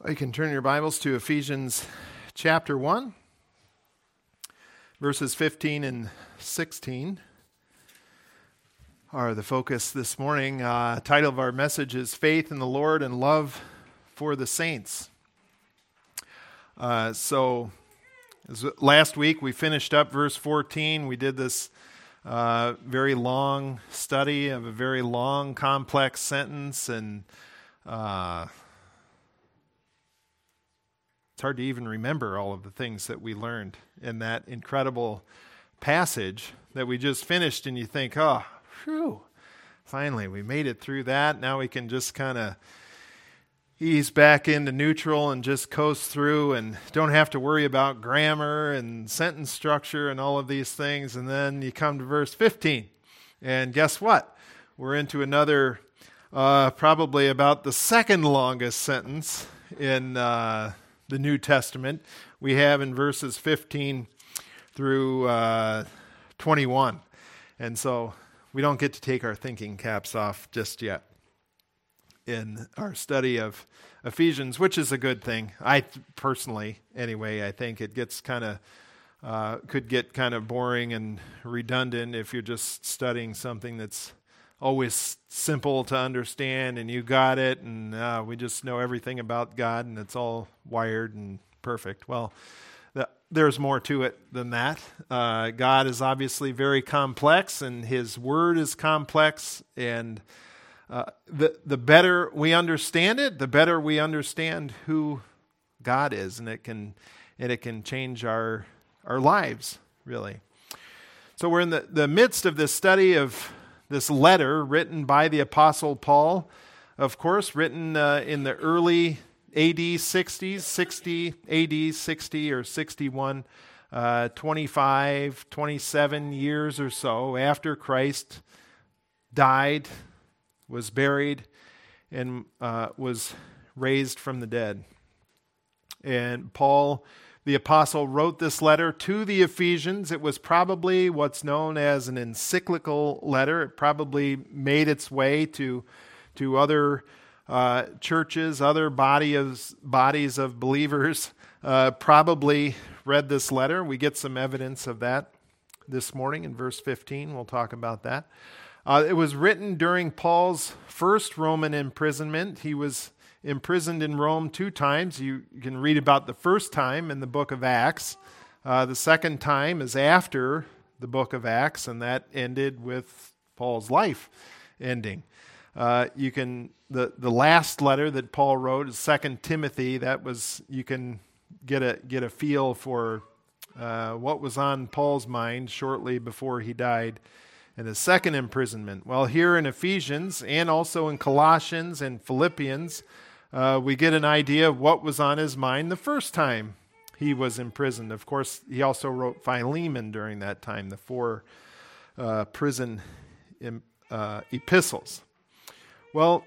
You can turn your Bibles to Ephesians chapter 1, verses 15 and 16 are the focus this morning. Title of our message is Faith in the Lord and Love for the Saints. Last week we finished up verse 14. We did this very long study of a very long, complex sentence, and it's hard to even remember all of the things that we learned in that incredible passage that we just finished, and you think, oh, phew, finally we made it through that. Now we can just kind of ease back into neutral and just coast through and don't have to worry about grammar and sentence structure and all of these things. And then you come to verse 15, and guess what? We're into another, probably about the second longest sentence in the New Testament. We have in verses 15 through 21. And so we don't get to take our thinking caps off just yet in our study of Ephesians, which is a good thing. I personally, anyway, I think it gets could get kind of boring and redundant if you're just studying something that's always simple to understand and you got it and we just know everything about God and it's all wired and perfect. Well, there's more to it than that. God is obviously very complex and His Word is complex, and the better we understand it, the better we understand who God is, and it can change our lives, really. So we're in the midst of this study of this letter written by the Apostle Paul, of course, written in the early AD 60s, 60 AD 60 or 61, 25, 27 years or so after Christ died, was buried, and was raised from the dead. And Paul, the apostle, wrote this letter to the Ephesians. It was probably what's known as an encyclical letter. It probably made its way to other churches, other bodies of believers probably read this letter. We get some evidence of that this morning in verse 15. We'll talk about that. It was written during Paul's first Roman imprisonment. He was imprisoned in Rome 2 times. You can read about the first time in the book of Acts. The second time is after the book of Acts, and that ended with Paul's life ending. The last letter that Paul wrote is 2 Timothy. That was, you can get a feel for what was on Paul's mind shortly before he died in his second imprisonment. Well, here in Ephesians and also in Colossians and Philippians, we get an idea of what was on his mind the first time he was imprisoned. Of course, he also wrote Philemon during that time, the 4 prison epistles. Well,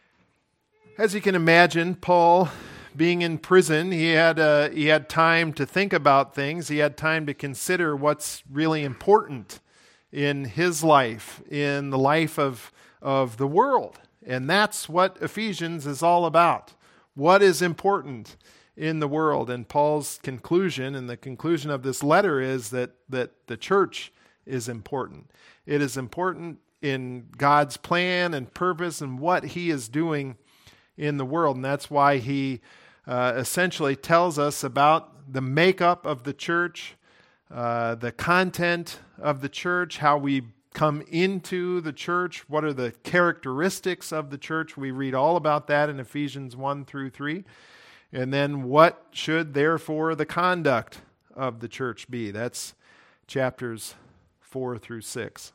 as you can imagine, Paul, being in prison, he had time to think about things. He had time to consider what's really important in his life, in the life of the world. And that's what Ephesians is all about. What is important in the world? And Paul's conclusion, and the conclusion of this letter, is that the church is important. It is important in God's plan and purpose and what He is doing in the world. And that's why he essentially tells us about the makeup of the church, the content of the church, how we come into the church, what are the characteristics of the church. We read all about that in Ephesians 1 through 3. And then what should therefore the conduct of the church be? That's chapters 4 through 6.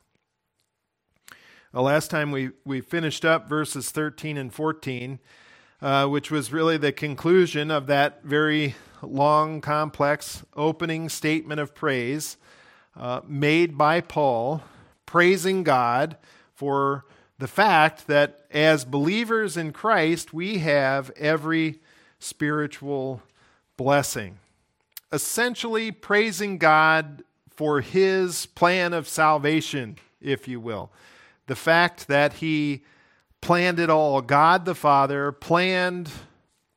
The last time we finished up verses 13 and 14, which was really the conclusion of that very long, complex opening statement of praise made by Paul, praising God for the fact that as believers in Christ, we have every spiritual blessing. Essentially praising God for His plan of salvation, if you will. The fact that He planned it all. God the Father planned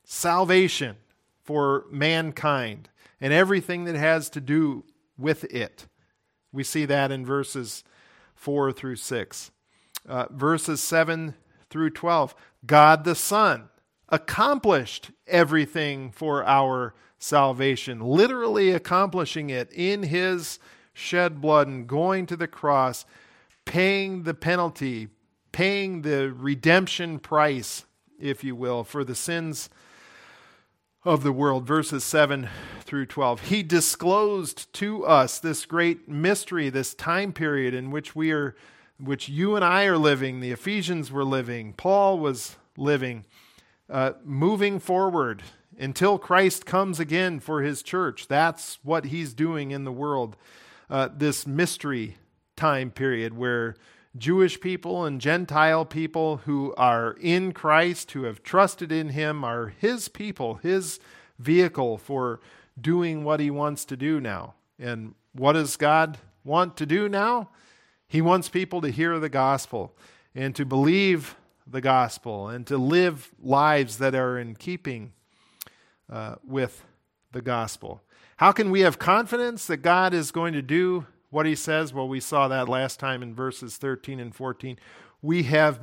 salvation for mankind and everything that has to do with it. We see that in verses 4 through 6. Verses 7 through 12. God the Son accomplished everything for our salvation, literally accomplishing it in his shed blood and going to the cross, paying the penalty, paying the redemption price, if you will, for the sins of the world. Verses 7 through 12. He disclosed to us this great mystery, this time period in which which you and I are living, the Ephesians were living, Paul was living, moving forward until Christ comes again for his church. That's what he's doing in the world. This mystery time period where Jewish people and Gentile people who are in Christ, who have trusted in him, are his people, his vehicle for doing what he wants to do now. And what does God want to do now? He wants people to hear the gospel and to believe the gospel and to live lives that are in keeping with the gospel. How can we have confidence that God is going to do what he says? Well, we saw that last time in verses 13 and 14. We have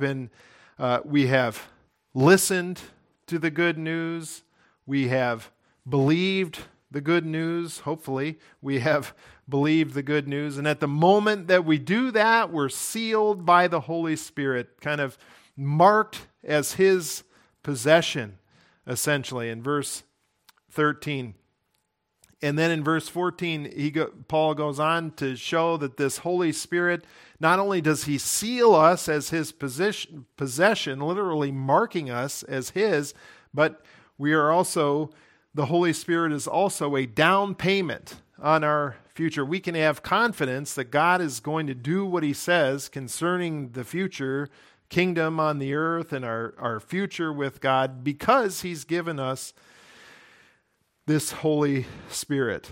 listened to the good news. We have believed the good news. Hopefully, we have believed the good news. And at the moment that we do that, we're sealed by the Holy Spirit, kind of marked as his possession, essentially, in verse 13. And then in verse 14, Paul goes on to show that this Holy Spirit, not only does he seal us as his possession, literally marking us as his, but the Holy Spirit is also a down payment on our future. We can have confidence that God is going to do what he says concerning the future kingdom on the earth and our future with God, because he's given us this Holy Spirit.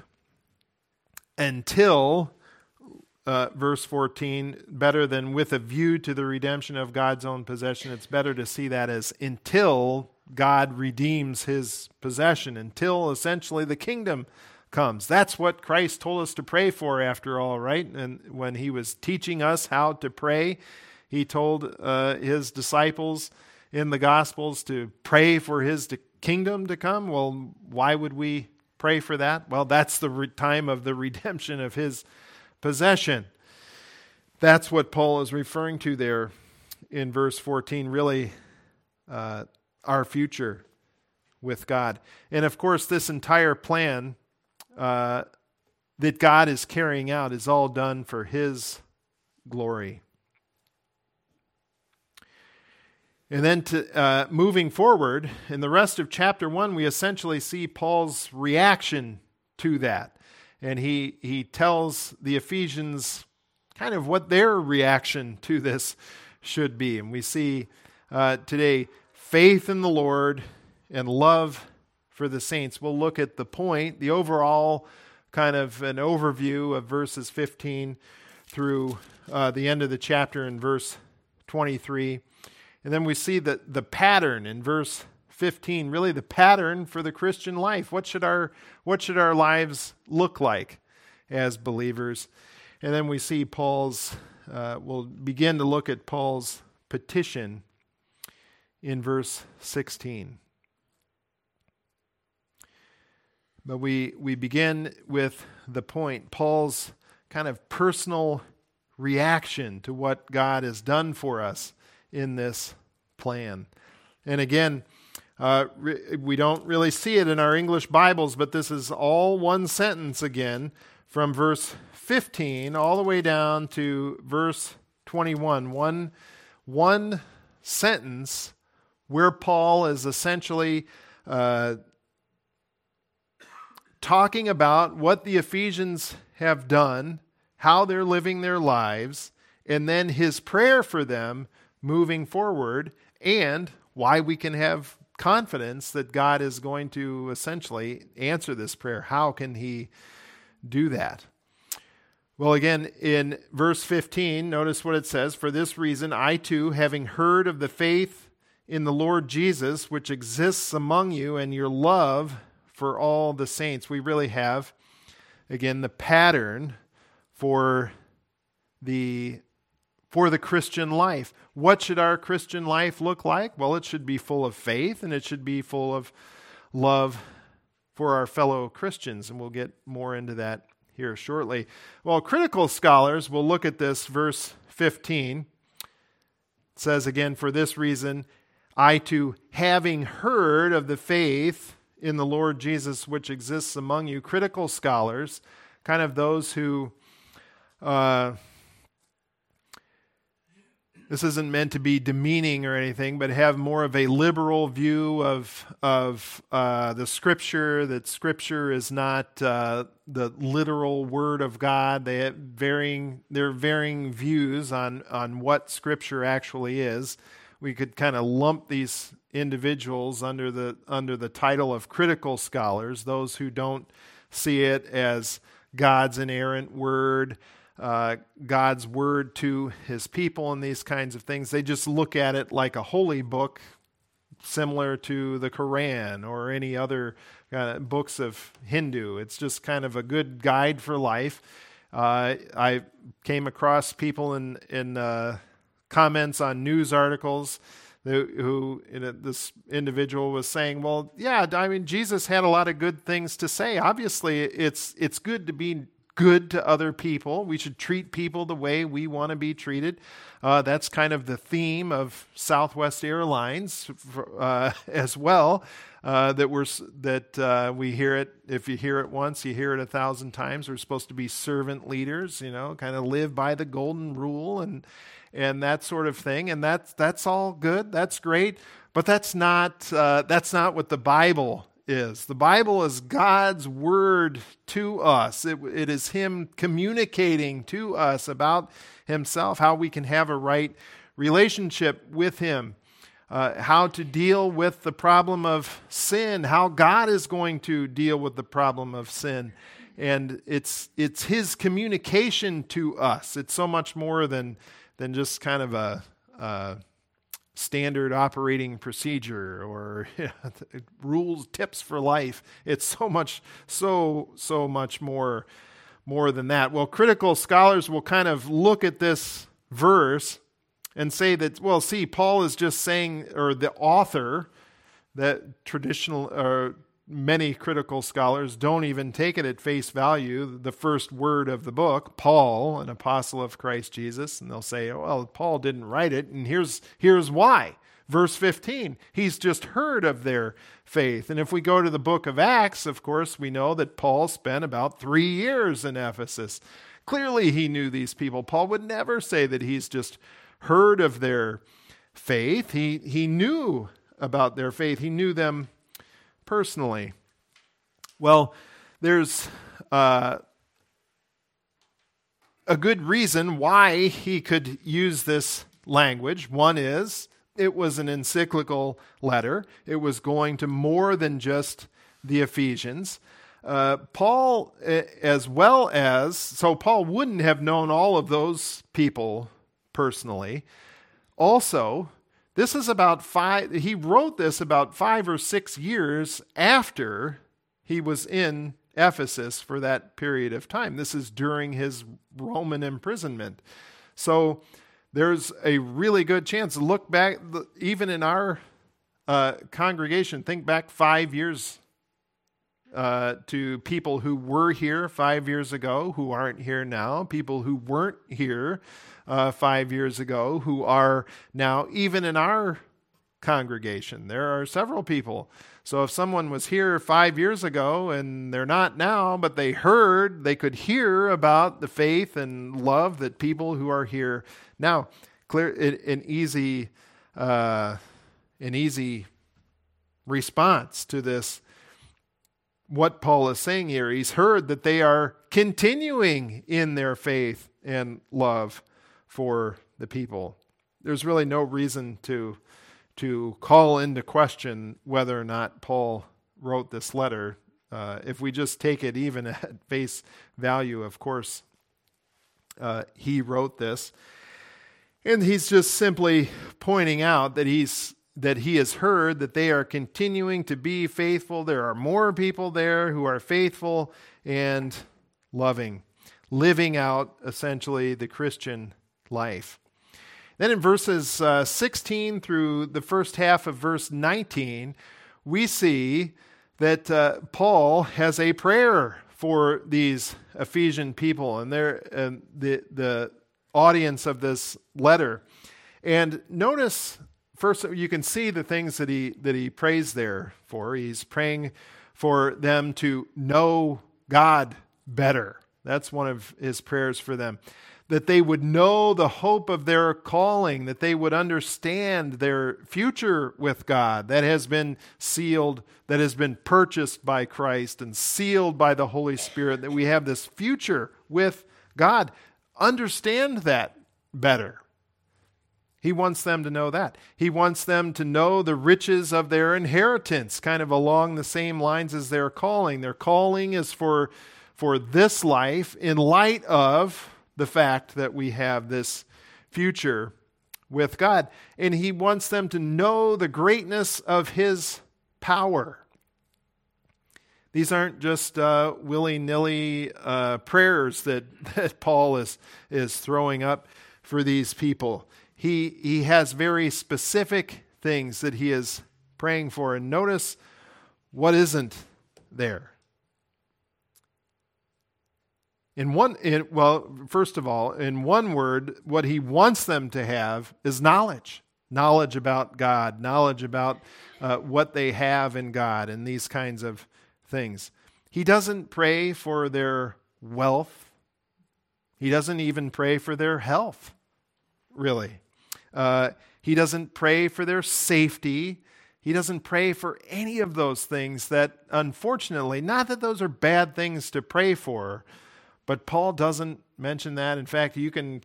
Until, verse 14, better than with a view to the redemption of God's own possession. It's better to see that as until God redeems his possession, until essentially the kingdom comes. That's what Christ told us to pray for, after all, right? And when he was teaching us how to pray, he told his disciples in the Gospels to pray for his kingdom to come. Well, why would we pray for that? Well, that's the time of the redemption of his possession. That's what Paul is referring to there in verse 14, really our future with God. And of course, this entire plan that God is carrying out is all done for his glory. And then moving forward, in the rest of chapter 1, we essentially see Paul's reaction to that. And he tells the Ephesians kind of what their reaction to this should be. And we see today faith in the Lord and love for the saints. We'll look at the overall kind of an overview of verses 15 through the end of the chapter in verse 23. And then we see the pattern in verse 15, really the pattern for the Christian life. What should our lives look like as believers? And then we see we'll begin to look at Paul's petition in verse 16. But we begin with the point, Paul's kind of personal reaction to what God has done for us in this plan. And again, we don't really see it in our English Bibles, but this is all one sentence again, from verse 15 all the way down to verse 21. One sentence where Paul is essentially talking about what the Ephesians have done, how they're living their lives, and then his prayer for them moving forward, and why we can have confidence that God is going to essentially answer this prayer. How can he do that? Well, again, in verse 15, notice what it says. For this reason, I too, having heard of the faith in the Lord Jesus, which exists among you, and your love for all the saints. We really have, again, the pattern for the Christian life. What should our Christian life look like? Well, it should be full of faith, and it should be full of love for our fellow Christians, and we'll get more into that here shortly. Well, critical scholars will look at this verse 15. It says again, for this reason, I too, having heard of the faith in the Lord Jesus which exists among you, critical scholars, kind of those who, this isn't meant to be demeaning or anything, but have more of a liberal view of the Scripture, that Scripture is not the literal Word of God. They have varying views on what Scripture actually is. We could kind of lump these individuals under the title of critical scholars, those who don't see it as God's inerrant Word, God's word to his people, and these kinds of things. They just look at it like a holy book, similar to the Quran or any other books of Hindu. It's just kind of a good guide for life. I came across people in comments on news articles who this individual was saying, well, yeah, I mean, Jesus had a lot of good things to say. Obviously, it's good to be good to other people. We should treat people the way we want to be treated. That's kind of the theme of Southwest Airlines as well. That we hear it. If you hear it once, you hear it 1,000 times. We're supposed to be servant leaders, kind of live by the golden rule and that sort of thing. And that's all good. That's great. But that's not what the Bible is. The Bible is God's word to us. It is Him communicating to us about Himself, how we can have a right relationship with Him, how to deal with the problem of sin, how God is going to deal with the problem of sin. And it's His communication to us. It's so much more than just kind of a standard operating procedure or rules, tips for life. It's so much more than that. Well, critical scholars will kind of look at this verse and say that, well, see, Paul is just saying, or the author, that many critical scholars don't even take it at face value, the first word of the book, Paul, an apostle of Christ Jesus, and they'll say, well, Paul didn't write it, and here's why. Verse 15, he's just heard of their faith. And if we go to the book of Acts, of course, we know that Paul spent about 3 years in Ephesus. Clearly he knew these people. Paul would never say that he's just heard of their faith. He knew about their faith. He knew them personally. Well, there's a good reason why he could use this language. One is it was an encyclical letter. It was going to more than just the Ephesians. Paul, so Paul wouldn't have known all of those people personally. Also, this is he wrote this about 5 or 6 years after he was in Ephesus for that period of time. This is during his Roman imprisonment. So there's a really good chance. Look back, even in our congregation, think back 5 years to people who were here 5 years ago, who aren't here now, people who weren't here 5 years ago, who are now even in our congregation. There are several people. So if someone was here 5 years ago and they're not now, but they could hear about the faith and love that people who are here now, an easy response to this. What Paul is saying here, he's heard that they are continuing in their faith and love for the people. There's really no reason to call into question whether or not Paul wrote this letter. If we just take it even at face value, of course, he wrote this. And he's just simply pointing out that he's that he has heard that they are continuing to be faithful. There are more people there who are faithful and loving, living out essentially the Christian life. Then in verses 16 through the first half of verse 19, we see that Paul has a prayer for these Ephesian people and the audience of this letter. And notice, first, you can see the things that he prays there for. He's praying for them to know God better. That's one of his prayers for them. That they would know the hope of their calling, that they would understand their future with God that has been sealed, that has been purchased by Christ and sealed by the Holy Spirit, that we have this future with God. Understand that better. He wants them to know that. He wants them to know the riches of their inheritance, kind of along the same lines as their calling. Their calling is for this life in light of the fact that we have this future with God. And he wants them to know the greatness of his power. These aren't just willy-nilly prayers that Paul is throwing up for these people. He has very specific things that he is praying for. And notice what isn't there. First of all, in one word, what he wants them to have is knowledge. Knowledge about God, knowledge about what they have in God, and these kinds of things. He doesn't pray for their wealth. He doesn't even pray for their health, really. He doesn't pray for their safety. He doesn't pray for any of those things that, unfortunately, not that those are bad things to pray for, but Paul doesn't mention that. In fact,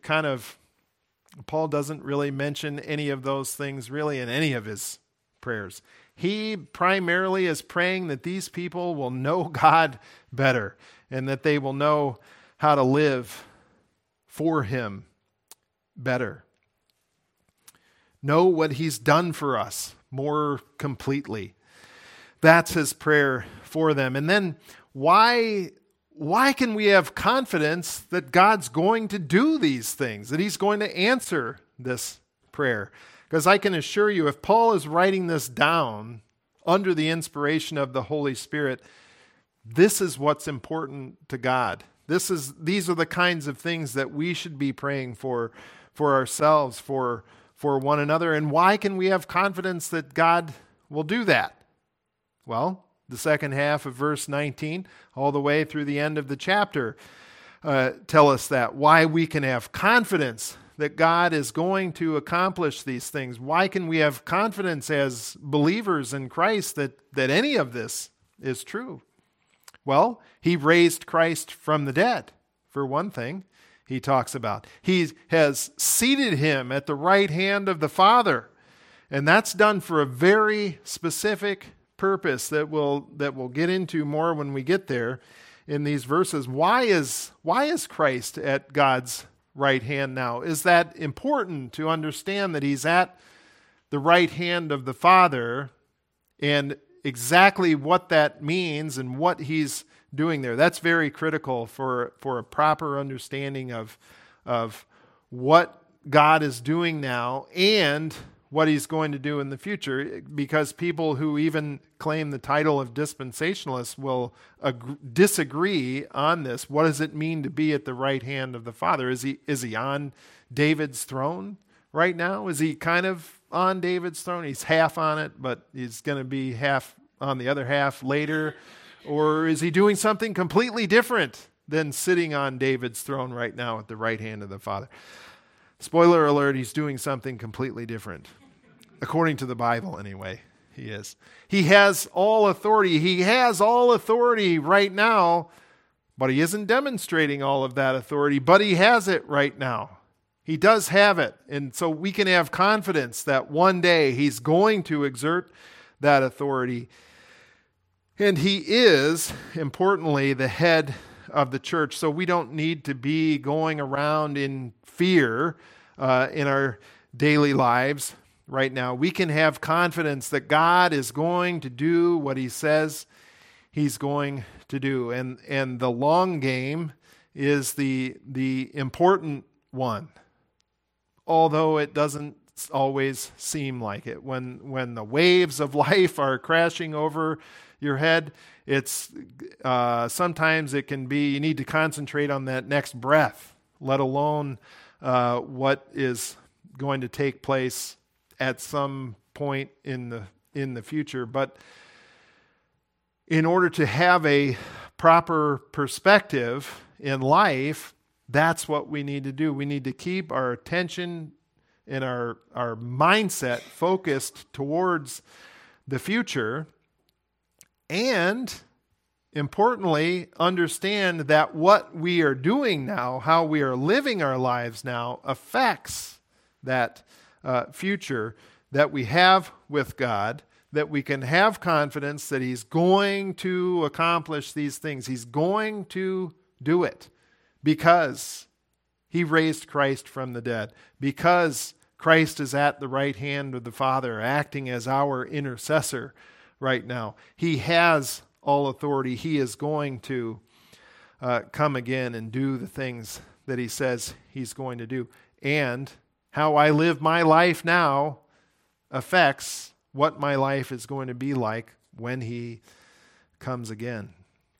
Paul doesn't really mention any of those things really in any of his prayers. He primarily is praying that these people will know God better and that they will know how to live for him better. Know what he's done for us more completely. That's his prayer for them. And then why can we have confidence that God's going to do these things, that he's going to answer this prayer? Because I can assure you, if Paul is writing this down under the inspiration of the Holy Spirit, this is what's important to God. These are the kinds of things that we should be praying for ourselves, for one another. And why can we have confidence that God will do that? Well, the second half of verse 19, all the way through the end of the chapter, tell us that. Why we can have confidence that God is going to accomplish these things. Why can we have confidence as believers in Christ that any of this is true? Well, he raised Christ from the dead, for one thing. He talks about. He has seated him at the right hand of the Father. And that's done for a very specific purpose that we'll get into more when we get there in these verses. Why is Christ at God's right hand now? Is that important to understand that he's at the right hand of the Father and exactly what that means and what he's doing there? That's very critical for a proper understanding of what God is doing now and what he's going to do in the future, because people who even claim the title of dispensationalists will disagree on this. What does it mean to be at the right hand of the Father? Is he on David's throne right now? Is he kind of on David's throne? He's half on it, but he's going to be half on the other half later. Or is he doing something completely different than sitting on David's throne right now at the right hand of the Father? Spoiler alert, he's doing something completely different. According to the Bible, anyway, he is. He has all authority. He has all authority right now, but he isn't demonstrating all of that authority, but he has it right now. He does have it. And so we can have confidence that one day he's going to exert that authority. And he is, importantly, the head of the church. So we don't need to be going around in fear in our daily lives. right now. We can have confidence that God is going to do what he says he's going to do. And the long game is the important one, although it doesn't always seem like it. When the waves of life are crashing over your head, it's sometimes it can be you need to concentrate on that next breath, let alone what is going to take place at some point in the future. But in order to have a proper perspective in life, that's what we need to do. We need to keep our attention and our mindset focused towards the future, and importantly, understand that what we are doing now, how we are living our lives now, affects that future that we have with God, that we can have confidence that he's going to accomplish these things. He's going to do it because he raised Christ from the dead, because Christ is at the right hand of the Father, acting as our intercessor right now. He has all authority. He is going to come again and do the things that he says he's going to do. And how I live my life now affects what my life is going to be like when he comes again.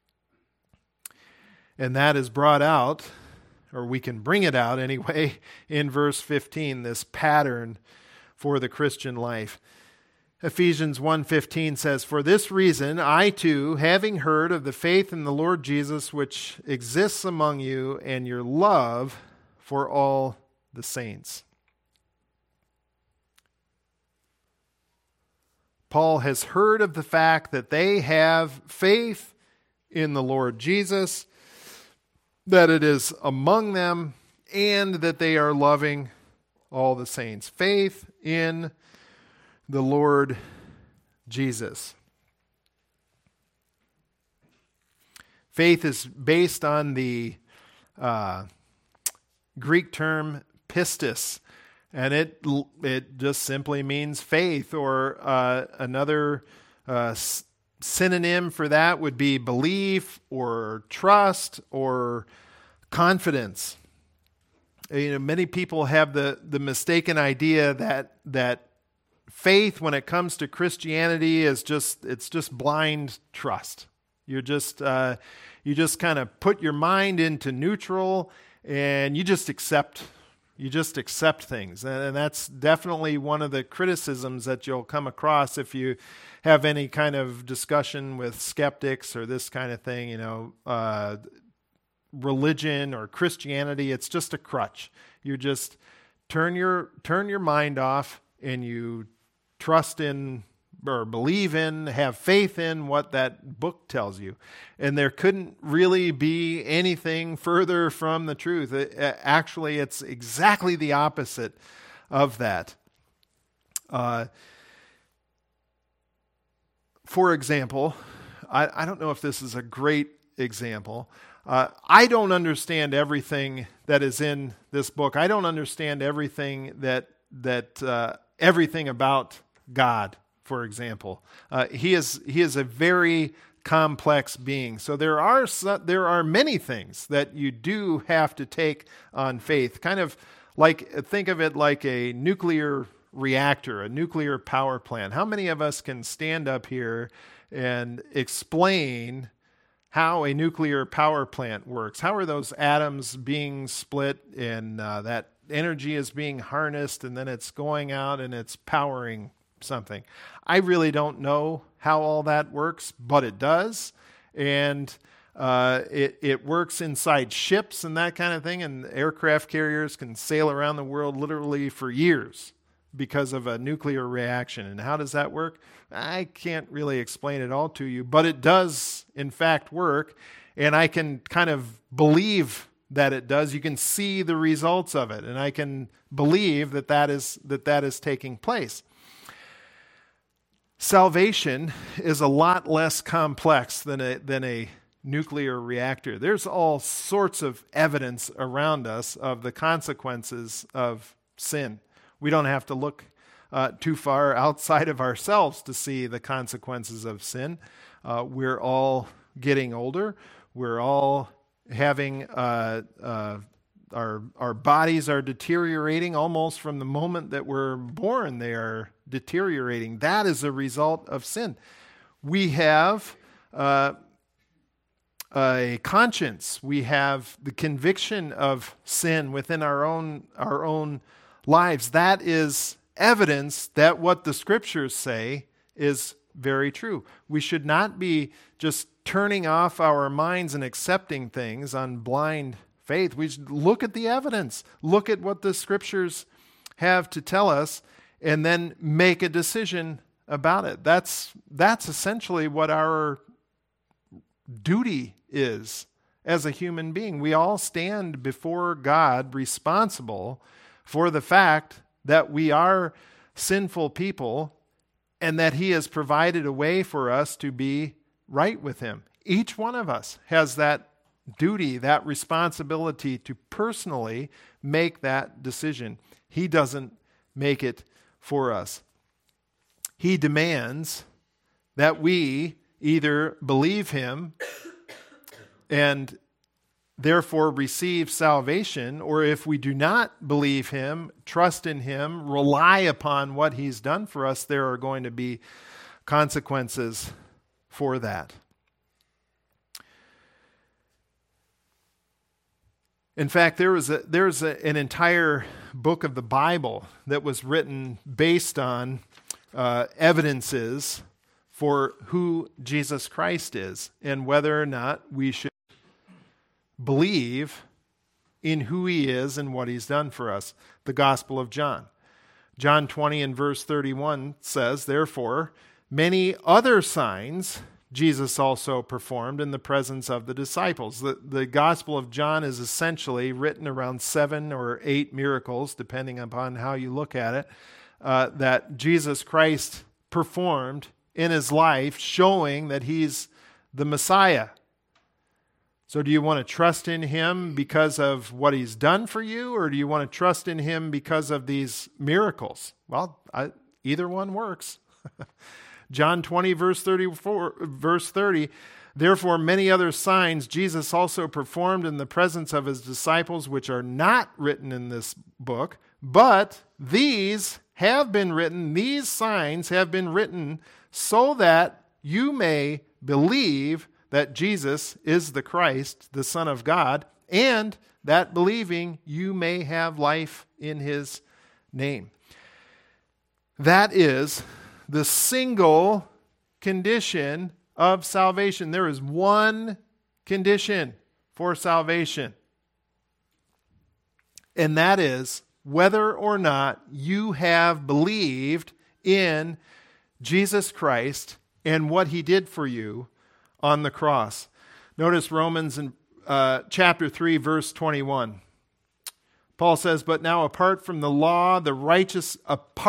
And that is brought out, or we can bring it out anyway, in verse 15, this pattern for the Christian life. Ephesians 1:15 says, "For this reason I too, having heard of the faith in the Lord Jesus which exists among you, and your love for all the saints." Paul has heard of the fact that they have faith in the Lord Jesus, that it is among them, and that they are loving all the saints. Faith in the Lord Jesus. Faith is based on the Greek term pistis, and it just simply means faith, or another synonym for that would be belief or trust or confidence. Many people have the mistaken idea that faith, when it comes to Christianity, is just blind trust. You just kind of put your mind into neutral and you just accept things. And that's definitely one of the criticisms that you'll come across if you have any kind of discussion with skeptics or this kind of thing. Religion or Christianity, it's just a crutch. You just turn your mind off and you trust in or believe in, have faith in what that book tells you. And there couldn't really be anything further from the truth. Actually, it's exactly the opposite of that. For example, I don't know if this is a great example. I don't understand everything that is in this book. I don't understand everything everything about God, for example. He is a very complex being. So there are many things that you do have to take on faith. Kind of like, think of it like a nuclear reactor, a nuclear power plant. How many of us can stand up here and explain how a nuclear power plant works? How are those atoms being split and that energy is being harnessed and then it's going out and it's powering something? I really don't know how all that works, but it does. And it works inside ships and that kind of thing. And aircraft carriers can sail around the world literally for years because of a nuclear reaction. And how does that work? I can't really explain it all to you, but it does in fact work. And I can kind of believe that it does. You can see the results of it. And I can believe that is taking place. Salvation is a lot less complex than a nuclear reactor. There's all sorts of evidence around us of the consequences of sin. We don't have to look too far outside of ourselves to see the consequences of sin. We're all getting older. We're all having our bodies are deteriorating almost from the moment that we're born. They are deteriorating. That is a result of sin. We have a conscience. We have the conviction of sin within our own lives. That is evidence that what the Scriptures say is very true. We should not be just turning off our minds and accepting things on blind faith. We should look at the evidence, look at what the Scriptures have to tell us, and then make a decision about it. That's essentially what our duty is as a human being. We all stand before God responsible for the fact that we are sinful people and that He has provided a way for us to be right with Him. Each one of us has that duty, that responsibility to personally make that decision. He doesn't make it for us. He demands that we either believe Him and therefore receive salvation, or if we do not believe Him, trust in Him, rely upon what He's done for us, there are going to be consequences for that. In fact, there's an entire book of the Bible that was written based on evidences for who Jesus Christ is and whether or not we should believe in who He is and what He's done for us. The Gospel of John. John 20 and verse 31 says, "Therefore, many other signs Jesus also performed in the presence of the disciples." The Gospel of John is essentially written around 7 or 8 miracles, depending upon how you look at it, that Jesus Christ performed in His life, showing that He's the Messiah. So do you want to trust in Him because of what He's done for you, or do you want to trust in Him because of these miracles? Well, either one works. John 20, verse 30, "Therefore many other signs Jesus also performed in the presence of His disciples, which are not written in this book, but these have been written, these signs have been written so that you may believe that Jesus is the Christ, the Son of God, and that believing you may have life in His name." That is the single condition of salvation. There is one condition for salvation, and that is whether or not you have believed in Jesus Christ and what He did for you on the cross. Notice Romans in chapter 3, verse 21. Paul says, "But now apart from the law, the righteousness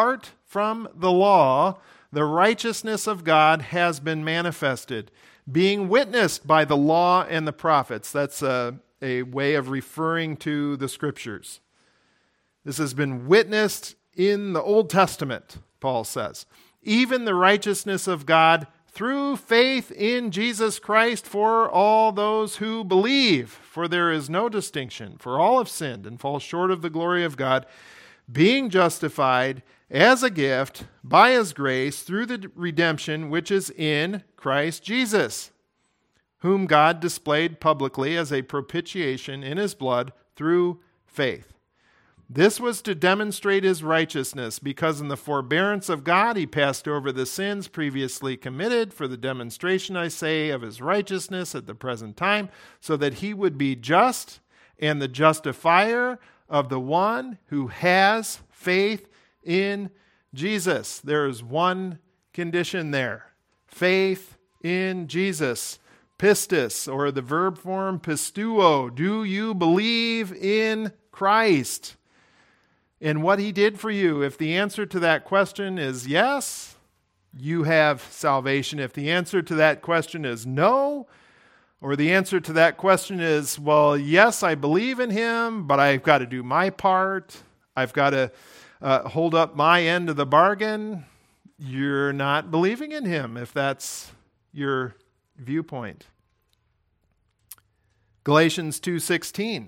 of God has been manifested, being witnessed by the law and the prophets." That's a way of referring to the Scriptures. This has been witnessed in the Old Testament, Paul says. "Even the righteousness of God through faith in Jesus Christ for all those who believe. For there is no distinction, for all have sinned and fall short of the glory of God, being justified as a gift by His grace through the redemption which is in Christ Jesus, whom God displayed publicly as a propitiation in His blood through faith. This was to demonstrate His righteousness, because in the forbearance of God He passed over the sins previously committed for the demonstration, I say, of His righteousness at the present time, so that He would be just and the justifier of the one who has faith in Jesus." There is one condition there. Faith in Jesus. Pistis, or the verb form pistuo. Do you believe in Christ and what He did for you? If the answer to that question is yes, you have salvation. If the answer to that question is no, or the answer to that question is, well, yes, I believe in Him, but I've got to do my part. I've got to hold up my end of the bargain, you're not believing in him if that's your viewpoint. Galatians 2:16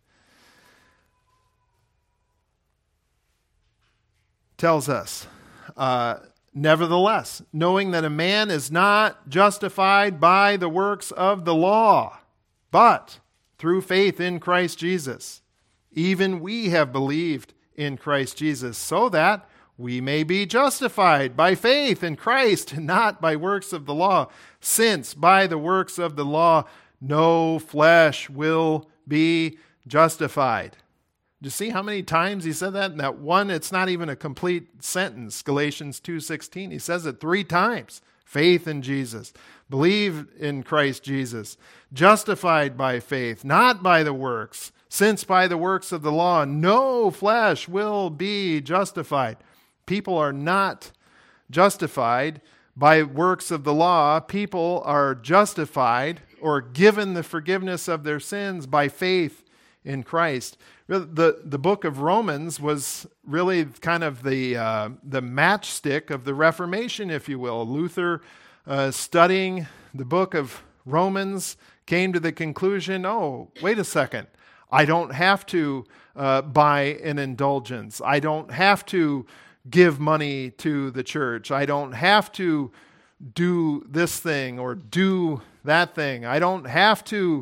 tells us, nevertheless, knowing that a man is not justified by the works of the law, but through faith in Christ Jesus. Even we have believed in Christ Jesus, so that we may be justified by faith in Christ, and not by works of the law, since by the works of the law no flesh will be justified. Do you see how many times he said that? In that one, it's not even a complete sentence, Galatians 2:16. He says it 3 times. Faith in Jesus. Believe in Christ Jesus. Justified by faith, not by the works. Since by the works of the law, no flesh will be justified. People are not justified by works of the law. People are justified or given the forgiveness of their sins by faith in Christ. The book of Romans was really kind of the matchstick of the Reformation, if you will. Luther, studying the book of Romans, came to the conclusion, oh, wait a second. I don't have to buy an indulgence. I don't have to give money to the church. I don't have to do this thing or do that thing. I don't have to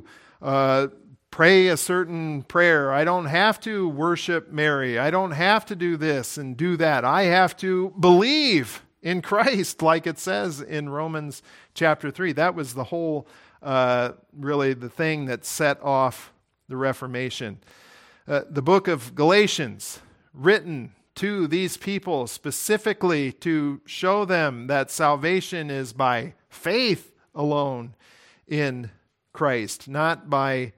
pray a certain prayer. I don't have to worship Mary. I don't have to do this and do that. I have to believe in Christ, like it says in Romans chapter 3. That was the whole, really the thing that set off the Reformation. The book of Galatians, written to these people specifically to show them that salvation is by faith alone in Christ, not by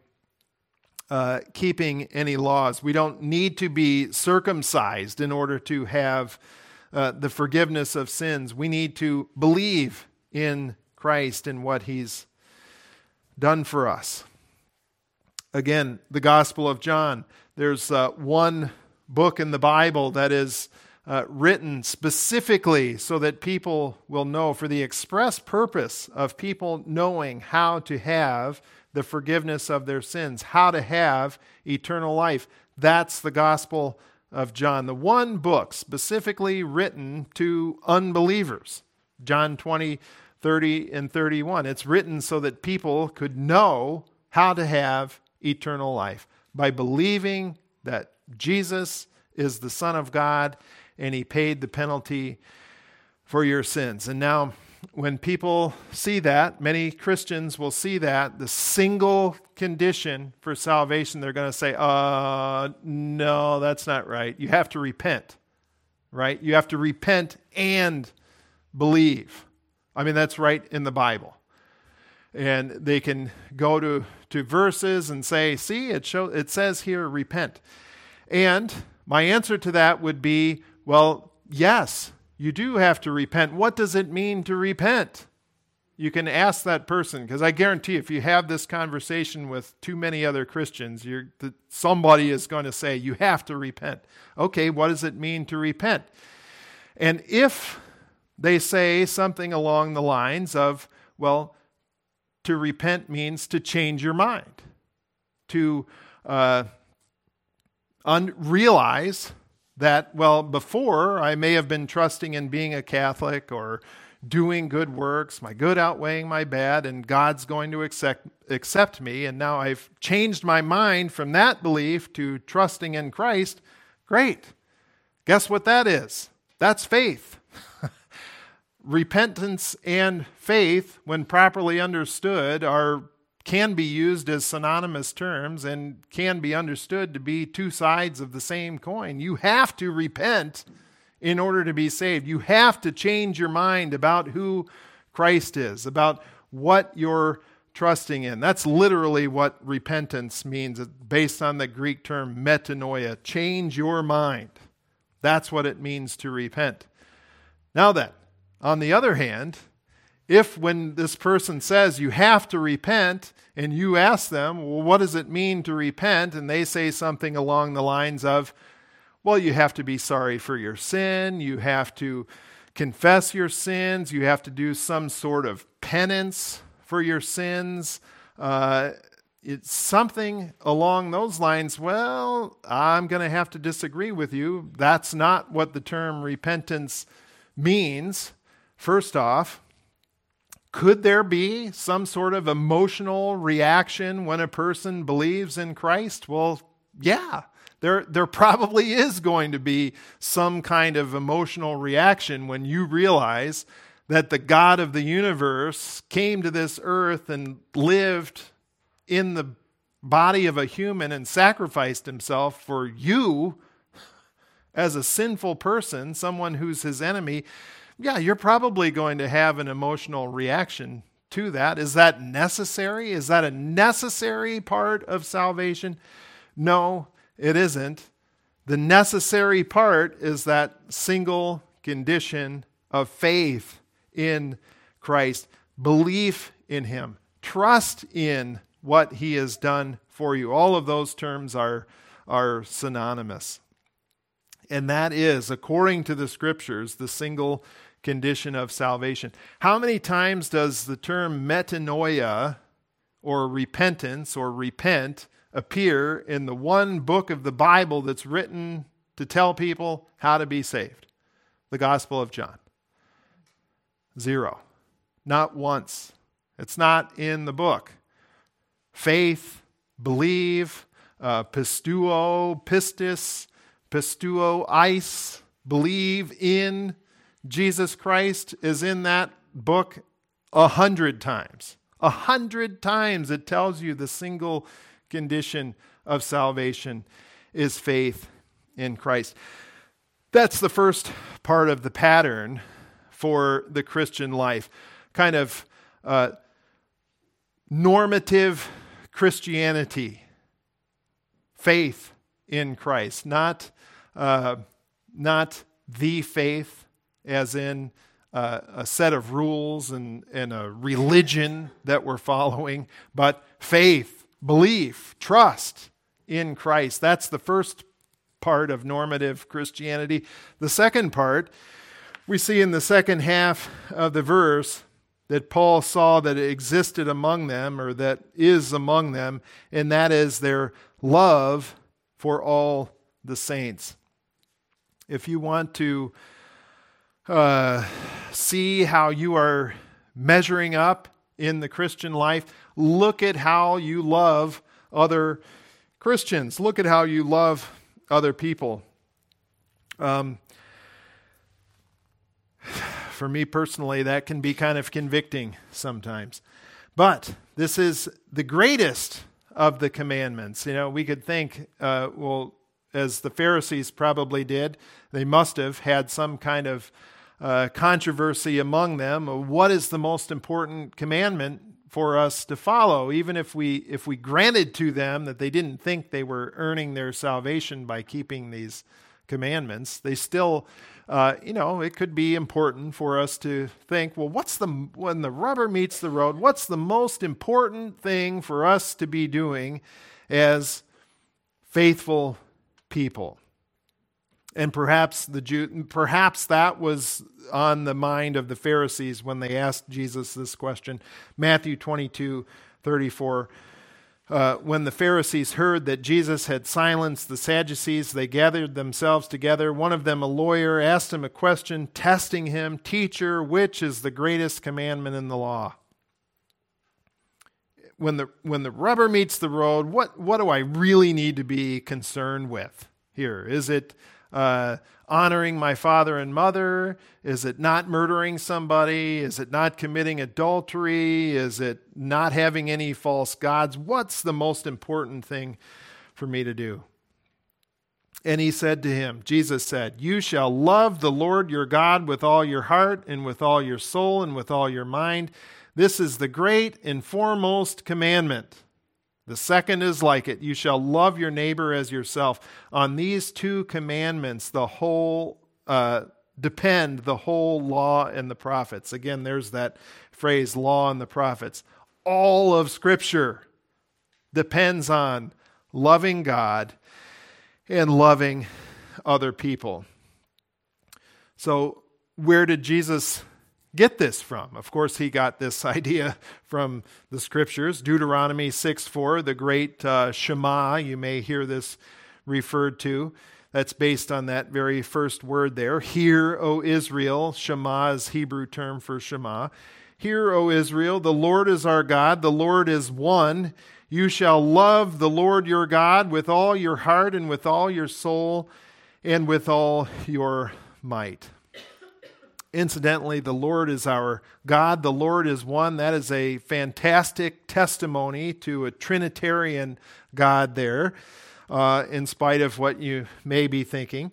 keeping any laws. We don't need to be circumcised in order to have the forgiveness of sins. We need to believe in Christ and what he's done for us. Again, the Gospel of John. There's one book in the Bible that is written specifically so that people will know, for the express purpose of people knowing how to have the forgiveness of their sins, how to have eternal life. That's the Gospel of John, the one book specifically written to unbelievers. John 20, 30, and 31. It's written so that people could know how to have eternal life by believing that Jesus is the Son of God and he paid the penalty for your sins. And now, when people see that, many Christians will see that, the single condition for salvation, they're going to say, no, that's not right. You have to repent, right? You have to repent and believe. I mean, that's right in the Bible. And they can go to verses and say, see, it says here, repent. And my answer to that would be, well, yes, you do have to repent. What does it mean to repent? You can ask that person, because I guarantee if you have this conversation with too many other Christians, somebody is going to say, you have to repent. Okay, what does it mean to repent? And if they say something along the lines of, well, to repent means to change your mind, to realize that, well, before I may have been trusting in being a Catholic or doing good works, my good outweighing my bad, and God's going to accept me, and now I've changed my mind from that belief to trusting in Christ. Great. Guess what that is? That's faith. Repentance and faith, when properly understood, can be used as synonymous terms and can be understood to be two sides of the same coin. You have to repent in order to be saved. You have to change your mind about who Christ is, about what you're trusting in. That's literally what repentance means. It's based on the Greek term metanoia. Change your mind. That's what it means to repent. Now then, on the other hand, if when this person says you have to repent and you ask them, well, what does it mean to repent? And they say something along the lines of, Well, you have to be sorry for your sin. You have to confess your sins. You have to do some sort of penance for your sins. It's something along those lines. Well, I'm going to have to disagree with you. That's not what the term repentance means. First off, could there be some sort of emotional reaction when a person believes in Christ? Well, yeah, there probably is going to be some kind of emotional reaction when you realize that the God of the universe came to this earth and lived in the body of a human and sacrificed himself for you as a sinful person, someone who's his enemy. Yeah, you're probably going to have an emotional reaction to that. Is that necessary? Is that a necessary part of salvation? No, it isn't. The necessary part is that single condition of faith in Christ, belief in him, trust in what he has done for you. All of those terms are synonymous. And that is, according to the scriptures, the single condition of salvation. How many times does the term metanoia, or repentance, or repent, appear in the one book of the Bible that's written to tell people how to be saved? The Gospel of John. 0. Not once. It's not in the book. Faith, believe, pistuo, pistis, pistuo, eis, believe in Jesus Christ is in that book 100 times. 100 times it tells you the single condition of salvation is faith in Christ. That's the first part of the pattern for the Christian life. Kind of normative Christianity. Faith in Christ. Not the faith as in a set of rules and a religion that we're following, but faith, belief, trust in Christ. That's the first part of normative Christianity. The second part, we see in the second half of the verse that Paul saw that it existed among them, or that is among them, and that is their love for all the saints. If you want to see how you are measuring up in the Christian life, look at how you love other Christians. Look at how you love other people. For me personally, that can be kind of convicting sometimes. But this is the greatest of the commandments. You know, we could think, well, as the Pharisees probably did, they must have had some kind of controversy among them. What is the most important commandment for us to follow? Even if we granted to them that they didn't think they were earning their salvation by keeping these commandments, they still, it could be important for us to think, well, when the rubber meets the road, what's the most important thing for us to be doing as faithful people? And perhaps that was on the mind of the Pharisees when they asked Jesus this question. Matthew 22:34. When the Pharisees heard that Jesus had silenced the Sadducees, they gathered themselves together. One of them, a lawyer, asked him a question, testing him, "Teacher, which is the greatest commandment in the law?" When the rubber meets the road, what do I really need to be concerned with here? Is it honoring my father and mother? Is it not murdering somebody? Is it not committing adultery? Is it not having any false gods? What's the most important thing for me to do? And he said to him, Jesus said, "You shall love the Lord your God with all your heart and with all your soul and with all your mind. This is the great and foremost commandment. The second is like it. You shall love your neighbor as yourself." On these two commandments, depend the whole law and the prophets. Again, there's that phrase, law and the prophets. All of Scripture depends on loving God and loving other people. So where did Jesus get this from? Of course, he got this idea from the scriptures. Deuteronomy 6:4, the great Shema, you may hear this referred to. That's based on that very first word there. Hear, O Israel. Shema is Hebrew term for Shema. Hear, O Israel, the Lord is our God, the Lord is one. You shall love the Lord your God with all your heart and with all your soul and with all your might. Incidentally, the Lord is our God. The Lord is one. That is a fantastic testimony to a Trinitarian God there, in spite of what you may be thinking.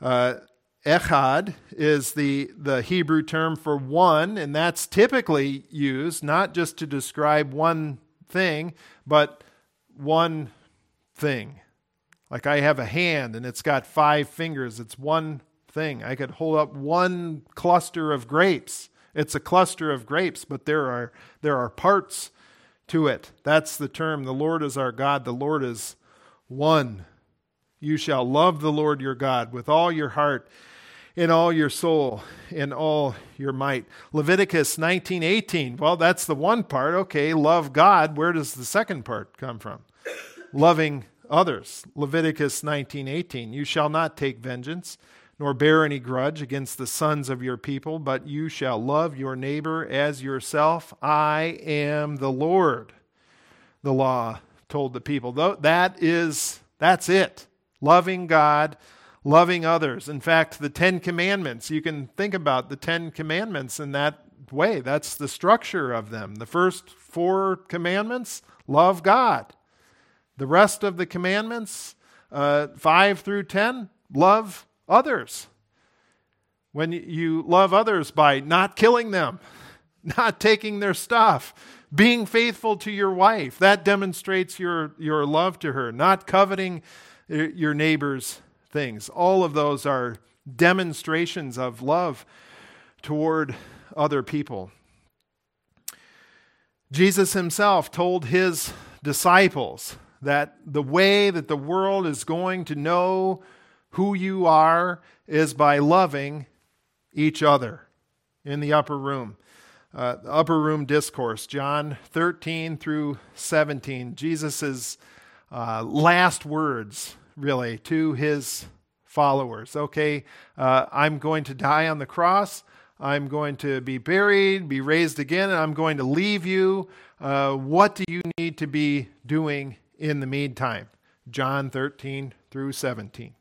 Echad is the Hebrew term for one, and that's typically used not just to describe one thing, but one thing. Like I have a hand and it's got 5 fingers. It's one thing. I could hold up one cluster of grapes. It's a cluster of grapes, but there are parts to it. That's the term. The Lord is our God. The Lord is one. You shall love the Lord your God with all your heart, in all your soul, in all your might. Leviticus 19:18. Well, that's the one part. Okay, love God. Where does the second part come from? Loving others. Leviticus 19:18. You shall not take vengeance, nor bear any grudge against the sons of your people, but you shall love your neighbor as yourself. I am the Lord, the law told the people. That's it. Loving God, loving others. In fact, the 10 Commandments, you can think about the 10 Commandments in that way. That's the structure of them. The first 4 commandments, love God. The rest of the commandments, 5 through 10, love others. When you love others by not killing them, not taking their stuff, being faithful to your wife, that demonstrates your love to her, not coveting your neighbor's things. All of those are demonstrations of love toward other people. Jesus himself told his disciples that the way that the world is going to know who you are is by loving each other in the upper room. The upper room discourse, John 13 through 17, Jesus' last words, really, to his followers. Okay, I'm going to die on the cross. I'm going to be buried, be raised again, and I'm going to leave you. What do you need to be doing in the meantime? John 13 through 17.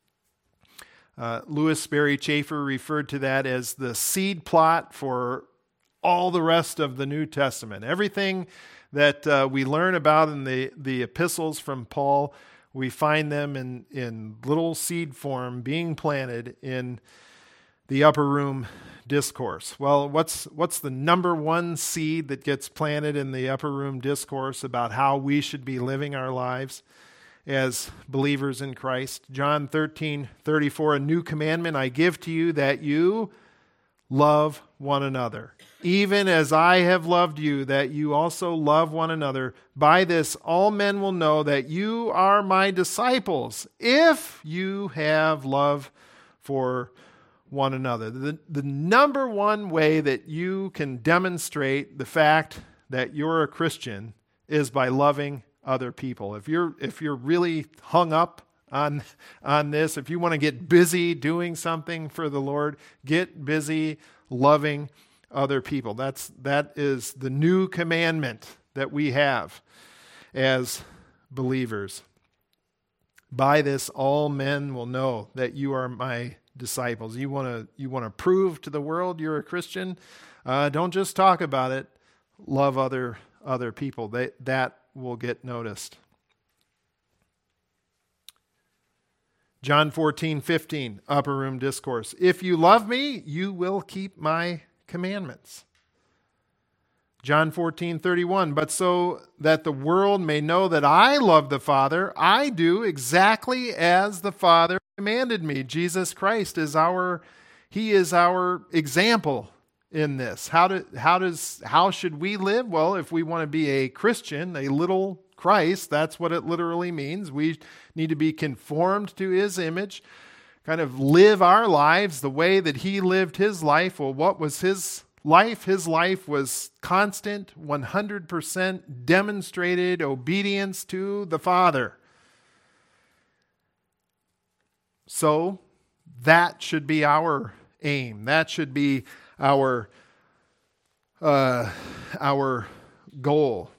Louis Sperry Chafer referred to that as the seed plot for all the rest of the New Testament. Everything that we learn about in the epistles from Paul, we find them in little seed form being planted in the upper room discourse. Well, what's the number one seed that gets planted in the upper room discourse about how we should be living our lives as believers in Christ? John 13:34, a new commandment I give to you, that you love one another. Even as I have loved you, that you also love one another. By this all men will know that you are my disciples, if you have love for one another. The number one way that you can demonstrate the fact that you're a Christian is by loving other people. If you're really hung up on this, if you want to get busy doing something for the Lord, get busy loving other people. That is the new commandment that we have as believers. By this all men will know that you are my disciples. You want to prove to the world you're a Christian? Don't just talk about it. Love other people. That will get noticed. John 14:15, upper room discourse. If you love me, you will keep my commandments. John 14:31, but so that the world may know that I love the Father, I do exactly as the Father commanded me. Jesus Christ is our example in this. How should we live? Well, if we want to be a Christian, a little Christ, that's what it literally means. We need to be conformed to his image, kind of live our lives the way that he lived his life. Well, what was his life? His life was constant, 100% demonstrated obedience to the Father. So that should be our aim. That should be our goal.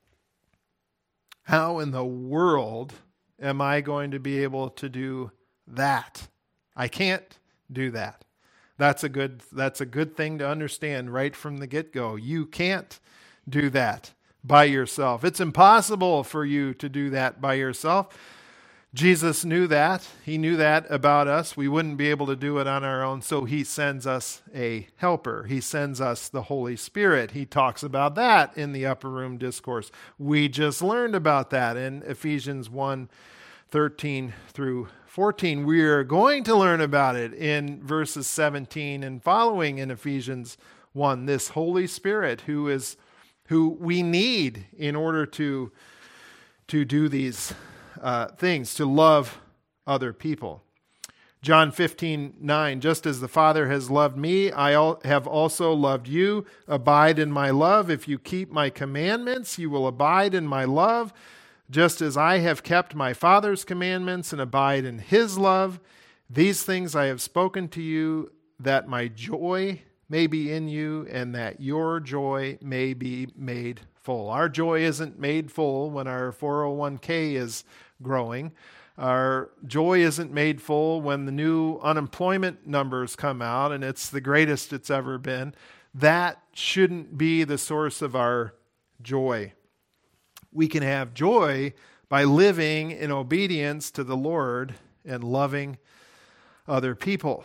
How in the world am I going to be able to do that? I can't do that. That's a good thing to understand right from the get-go. You can't do that by yourself. It's impossible for you to do that by yourself. Jesus knew that. He knew that about us. We wouldn't be able to do it on our own, so he sends us a helper. He sends us the Holy Spirit. He talks about that in the Upper Room Discourse. We just learned about that in Ephesians 1:13 through 14. We are going to learn about it in verses 17 and following in Ephesians 1. This Holy Spirit who we need in order to do these things, to love other people. John 15:9, just as the Father has loved me, I have also loved you. Abide in my love. If you keep my commandments, you will abide in my love, just as I have kept my Father's commandments and abide in his love. These things I have spoken to you, that my joy may be in you and that your joy may be made full. Our joy isn't made full when our 401k is growing. Our joy isn't made full when the new unemployment numbers come out and it's the greatest it's ever been. That shouldn't be the source of our joy. We can have joy by living in obedience to the Lord and loving other people.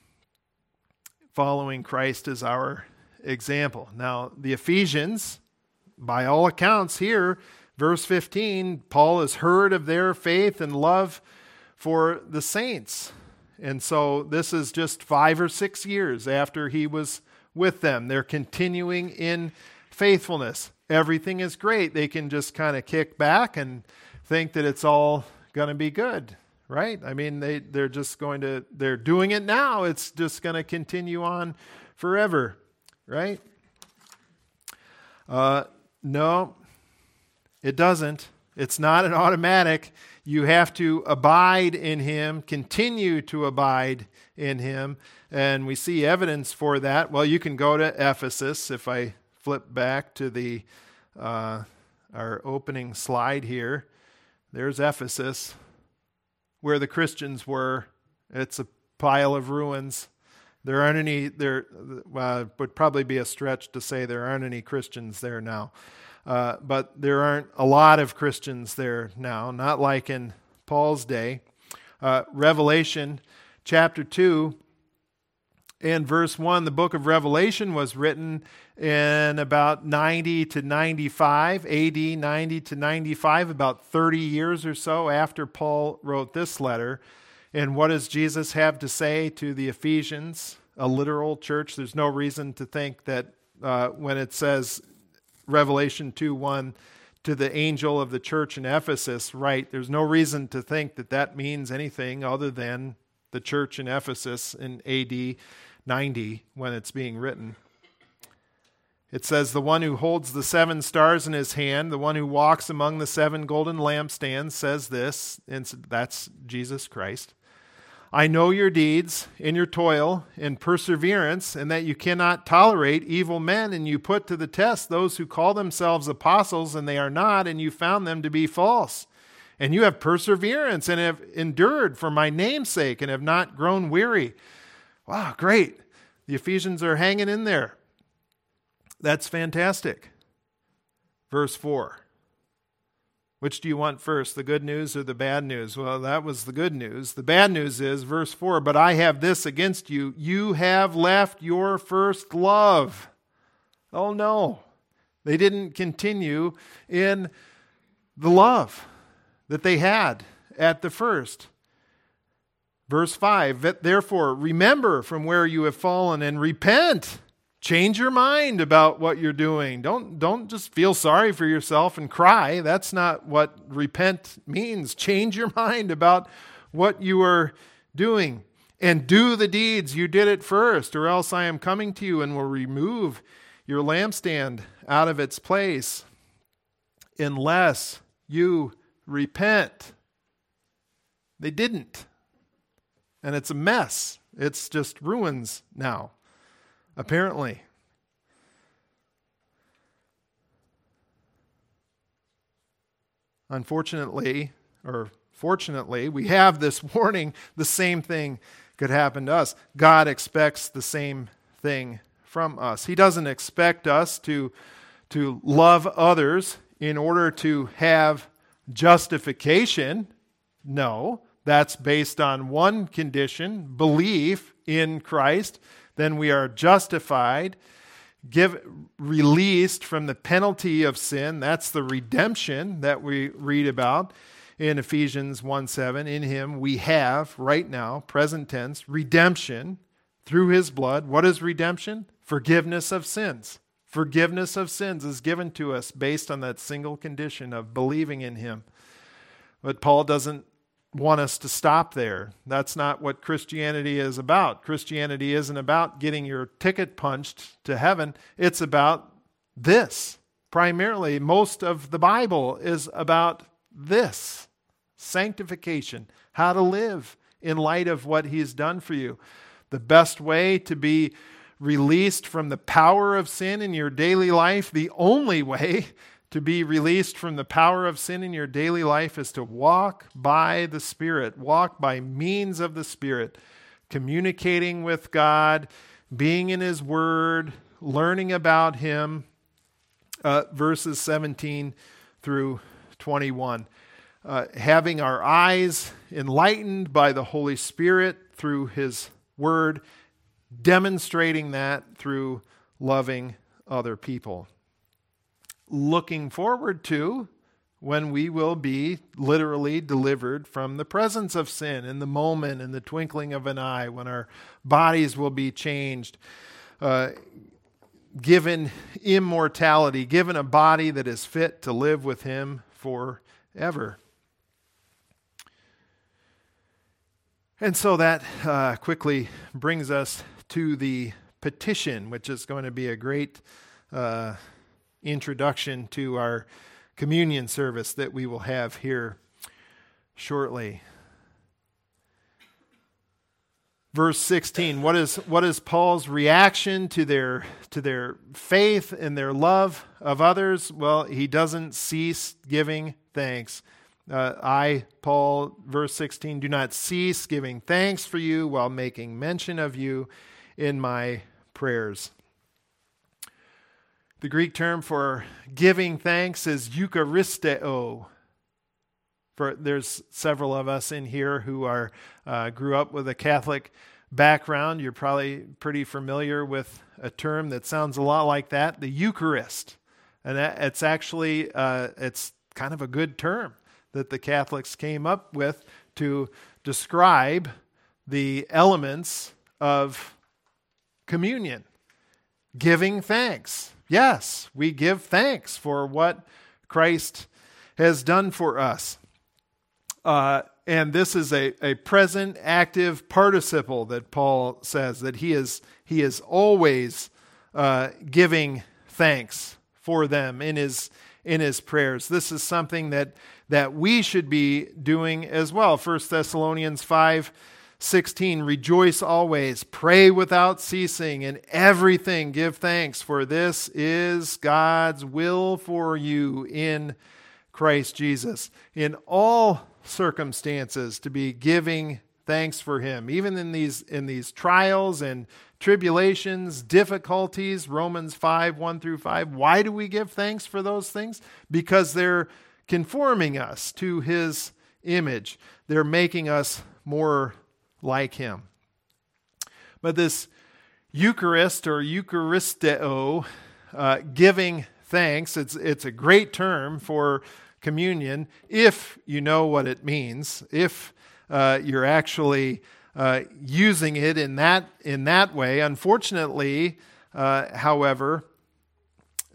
Following Christ as our example. Now, the Ephesians, by all accounts here, verse 15, Paul has heard of their faith and love for the saints. And so this is just 5 or 6 years after he was with them. They're continuing in faithfulness. Everything is great. They can just kind of kick back and think that it's all going to be good, right? I mean, they're doing it now. It's just going to continue on forever, right? No. It doesn't. It's not an automatic. You have to abide in him, continue to abide in him. And we see evidence for that. Well, you can go to Ephesus. If I flip back to our opening slide here, there's Ephesus, where the Christians were. It's a pile of ruins. There aren't any, would probably be a stretch to say there aren't any Christians there now. But there aren't a lot of Christians there now, not like in Paul's day. Revelation chapter 2 and verse 1, the book of Revelation was written in about 90 to 95, AD 90 to 95, about 30 years or so after Paul wrote this letter. And what does Jesus have to say to the Ephesians, a literal church? There's no reason to think that when it says Revelation 2:1 to the angel of the church in Ephesus, right? There's no reason to think that that means anything other than the church in Ephesus in AD 90 when it's being written. It says, the one who holds the 7 stars in his hand, the one who walks among the 7 golden lampstands says this, and that's Jesus Christ. I know your deeds and your toil and perseverance, and that you cannot tolerate evil men, and you put to the test those who call themselves apostles, and they are not, and you found them to be false. And you have perseverance and have endured for my name's sake and have not grown weary. Wow, great. The Ephesians are hanging in there. That's fantastic. Verse 4. Which do you want first, the good news or the bad news? Well, that was the good news. The bad news is, verse 4, but I have this against you. You have left your first love. Oh no. They didn't continue in the love that they had at the first. Verse 5, therefore, remember from where you have fallen and repent. Change your mind about what you're doing. Don't just feel sorry for yourself and cry. That's not what repent means. Change your mind about what you are doing. and do the deeds you did at first, or else I am coming to you and will remove your lampstand out of its place unless you repent. They didn't. And it's a mess. It's just ruins now, apparently. Unfortunately, or fortunately, we have this warning. The same thing could happen to us. God expects the same thing from us. He doesn't expect us to love others in order to have justification. No, that's based on one condition, belief in Christ. Then we are justified, released from the penalty of sin. That's the redemption that we read about in Ephesians 1:7. In him we have, right now, present tense, redemption through his blood. What is redemption? Forgiveness of sins. Forgiveness of sins is given to us based on that single condition of believing in him. But Paul doesn't want us to stop there. That's not what Christianity is about. Christianity isn't about getting your ticket punched to heaven. It's about this. Primarily, most of the Bible is about this. Sanctification. How to live in light of what he's done for you. The best way to be released from the power of sin in your daily life, the only way to be released from the power of sin in your daily life is to walk by the Spirit, walk by means of the Spirit, communicating with God, being in his word, learning about him. Verses 17 through 21. Having our eyes enlightened by the Holy Spirit through his word, demonstrating that through loving other people. Looking forward to when we will be literally delivered from the presence of sin in the moment, in the twinkling of an eye, when our bodies will be changed, given immortality, given a body that is fit to live with him forever. And so that quickly brings us to the petition, which is going to be a great introduction to our communion service that we will have here shortly. Verse 16, what is Paul's reaction to their faith and their love of others? Well, he doesn't cease giving thanks. Paul, verse 16, do not cease giving thanks for you while making mention of you in my prayers. The Greek term for giving thanks is eucharisteo. There's several of us in here who grew up with a Catholic background. You're probably pretty familiar with a term that sounds a lot like that, the Eucharist. And it's actually, it's kind of a good term that the Catholics came up with to describe the elements of communion. Giving thanks. Yes, we give thanks for what Christ has done for us. And this is a present active participle that Paul says, that he is always giving thanks for them in his prayers. This is something that we should be doing as well. 1 Thessalonians 5:16, rejoice always, pray without ceasing, in everything give thanks, for this is God's will for you in Christ Jesus. In all circumstances, to be giving thanks for him, even in these trials and tribulations, difficulties. Romans 5:1 through 5. Why do we give thanks for those things? Because they're conforming us to his image. They're making us more like him. But this Eucharist or Eucharisteo, giving thanks, it's a great term for communion if you know what it means, if you're actually using it in that way. Unfortunately, however,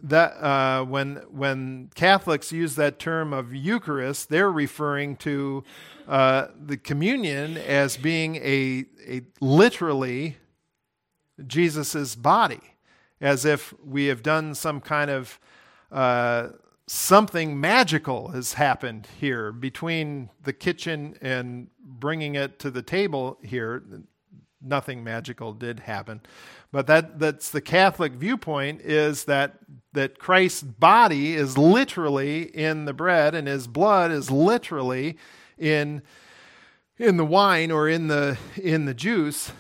that when Catholics use that term of Eucharist, they're referring to the communion as being a literally Jesus's body, as if we have done some kind of something magical has happened here between the kitchen and bringing it to the table here. Nothing magical did happen. But that's the Catholic viewpoint, is that Christ's body is literally in the bread and his blood is literally in the wine or in the juice,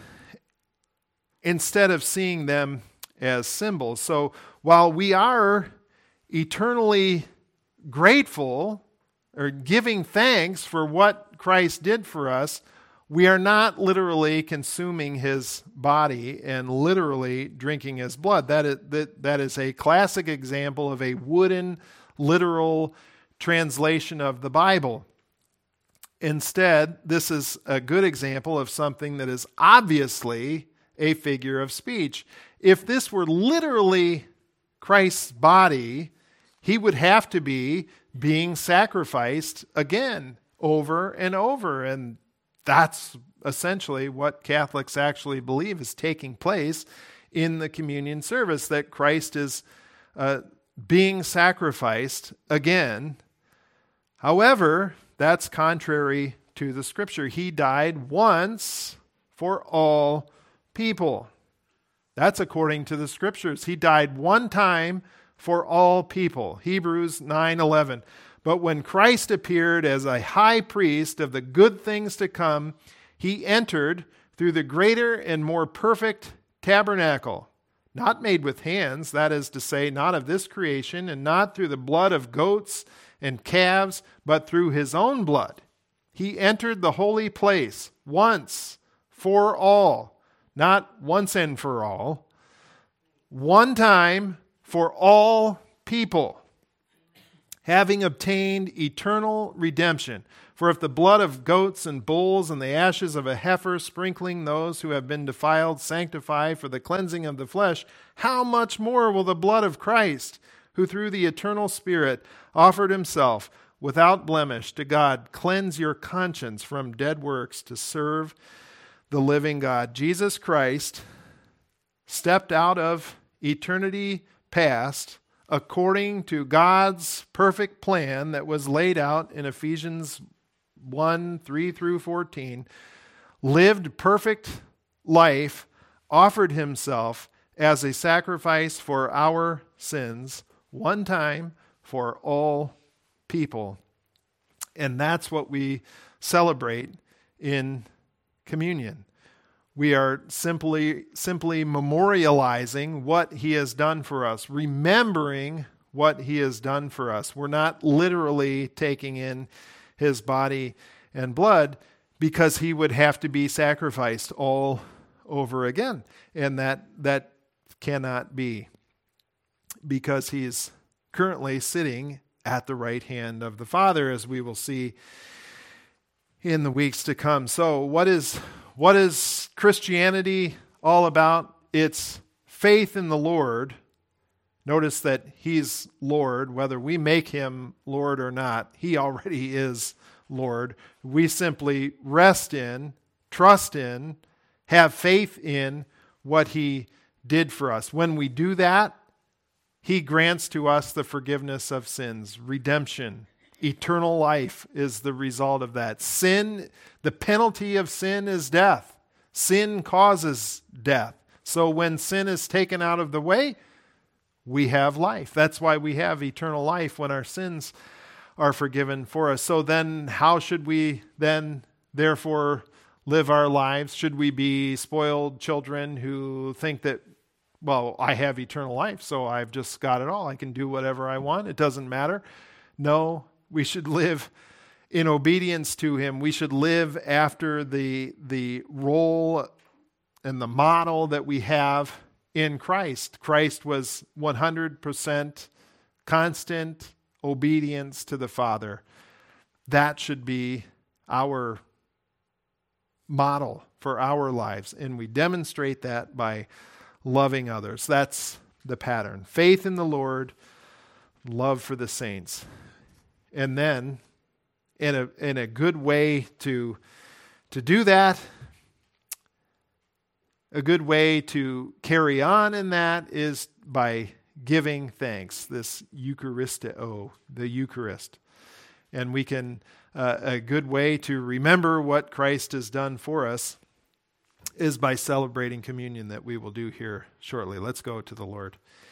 instead of seeing them as symbols. So while we are eternally grateful or giving thanks for what Christ did for us, we are not literally consuming his body and literally drinking his blood. That is a classic example of a wooden, literal translation of the Bible. Instead, this is a good example of something that is obviously a figure of speech. If this were literally Christ's body, he would have to be being sacrificed again, over and over. And that's essentially what Catholics actually believe is taking place in the communion service, that Christ is being sacrificed again. However, that's contrary to the Scripture. He died once for all people. That's according to the Scriptures. He died one time for all people. Hebrews 9:11. But when Christ appeared as a high priest of the good things to come, he entered through the greater and more perfect tabernacle, not made with hands, that is to say, not of this creation, and not through the blood of goats and calves, but through his own blood. He entered the holy place once for all, not once and for all, one time for all people, having obtained eternal redemption. For if the blood of goats and bulls and the ashes of a heifer sprinkling those who have been defiled sanctify for the cleansing of the flesh, how much more will the blood of Christ, who through the eternal Spirit offered himself without blemish to God, cleanse your conscience from dead works to serve the living God. Jesus Christ stepped out of eternity past according to God's perfect plan that was laid out in Ephesians 1:3-14, lived perfect life, offered himself as a sacrifice for our sins, one time for all people. And that's what we celebrate in communion. We are simply memorializing what he has done for us, remembering what he has done for us. We're not literally taking in his body and blood, because he would have to be sacrificed all over again. And that cannot be, because he is currently sitting at the right hand of the Father, as we will see in the weeks to come. So what is Christianity all about? It's faith in the Lord. Notice that he's Lord, whether we make him Lord or not. He already is Lord. We simply rest in, trust in, have faith in what he did for us. When we do that, he grants to us the forgiveness of sins, redemption. Eternal life is the result of that. Sin, the penalty of sin is death. Sin causes death. So when sin is taken out of the way, we have life. That's why we have eternal life, when our sins are forgiven for us. So then how should we then therefore live our lives? Should we be spoiled children who think that, well, I have eternal life, so I've just got it all. I can do whatever I want. It doesn't matter. No, we should live in obedience to him. We should live after the role and the model that we have in Christ. Christ was 100% constant obedience to the Father. That should be our model for our lives, and we demonstrate that by loving others. That's the pattern. Faith in the Lord, love for the saints. And then, in a good way to do that, a good way to carry on in that is by giving thanks, this Eucharisteo, the Eucharist. And we can, a good way to remember what Christ has done for us is by celebrating communion that we will do here shortly. Let's go to the Lord